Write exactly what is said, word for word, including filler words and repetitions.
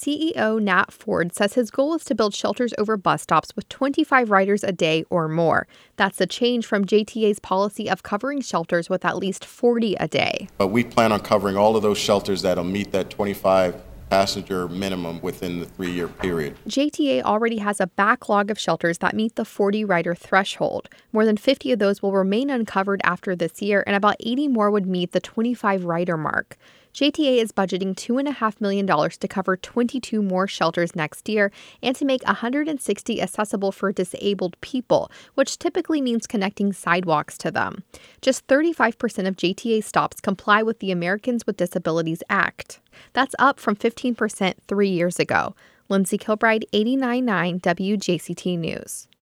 C E O Nat Ford says his goal is to build shelters over bus stops with twenty-five riders a day or more. That's a change from J T A's policy of covering shelters with at least forty a day. But we plan on covering all of those shelters that'll meet that twenty-five passenger minimum within the three-year period. J T A already has a backlog of shelters that meet the forty-rider threshold. More than fifty of those will remain uncovered after this year, and about eighty more would meet the twenty-five-rider mark. J T A is budgeting two point five million dollars to cover twenty-two more shelters next year and to make one hundred sixty accessible for disabled people, which typically means connecting sidewalks to them. Just thirty-five percent of J T A stops comply with the Americans with Disabilities Act. That's up from fifteen percent three years ago. Lindsay Kilbride, eighty-nine point nine W J C T News.